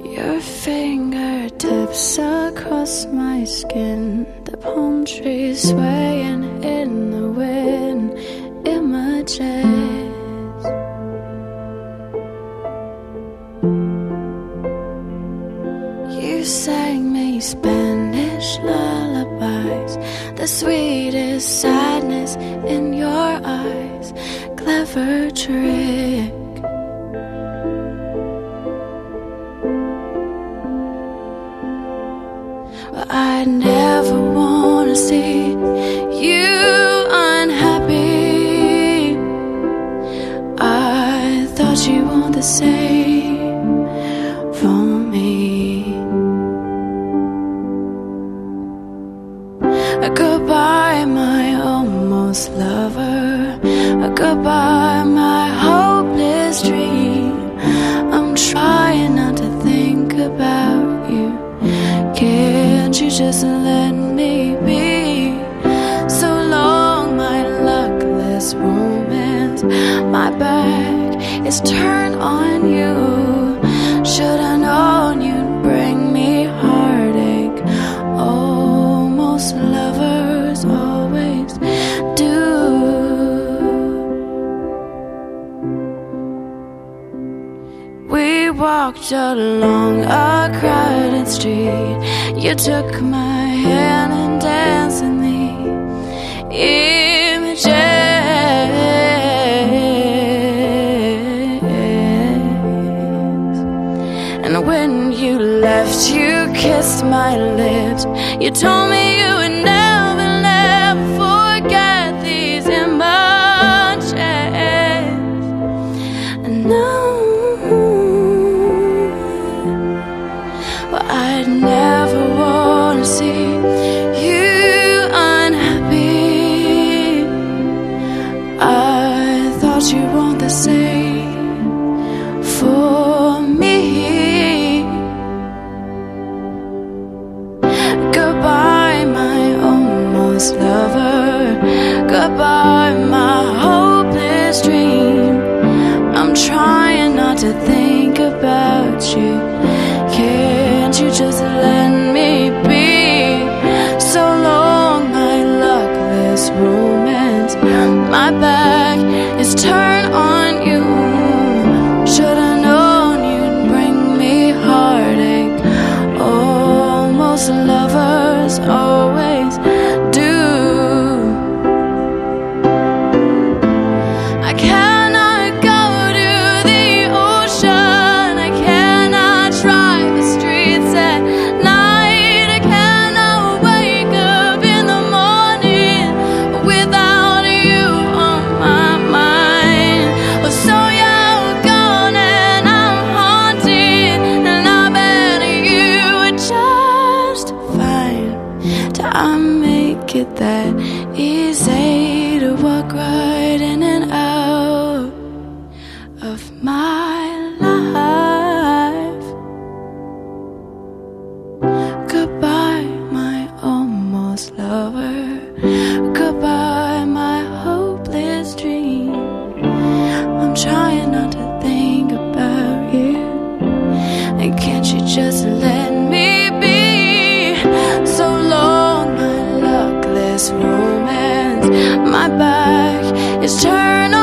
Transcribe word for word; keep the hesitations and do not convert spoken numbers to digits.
Your fingertips across my skin, the palm trees swaying in the wind. Images you sang me Spanish lullabies, the sweetest sadness in your eyes. Clever trick. I never wanna see you unhappy. I thought you want the same for me. Goodbye, my almost lover. Goodbye, my hopeless dream. I'm trying not to think about you. Can't you just let me be? So long, my luckless romance. My back is turned on you. Should I known you'd bring me heartache? Almost lovers always do. We walked along a crowded street. You took my hand and danced in the images. And when you left, you kissed my lips. You told me you would never, never forget these images. And now I'd never wanna see you unhappy. I thought you want the same for me. Goodbye, my almost lover. Goodbye, my hopeless dream. I'm trying not to think about you. Can't you just let me be? So long, my luckless romance. My back is turned on you. Should have known you'd bring me heartache. Almost lovers always do. I cannot go to the ocean. I cannot drive the streets at night. I cannot wake up in the morning without you on my mind. Oh, so you're gone and I'm haunted, and I bet you would just fine. Do I make it that easy to walk right in and out of my life? Goodbye, my almost lover. Goodbye, my hopeless dream. I'm trying not to think about you. And can't you just let me be? So long, my luckless romance. My back is turned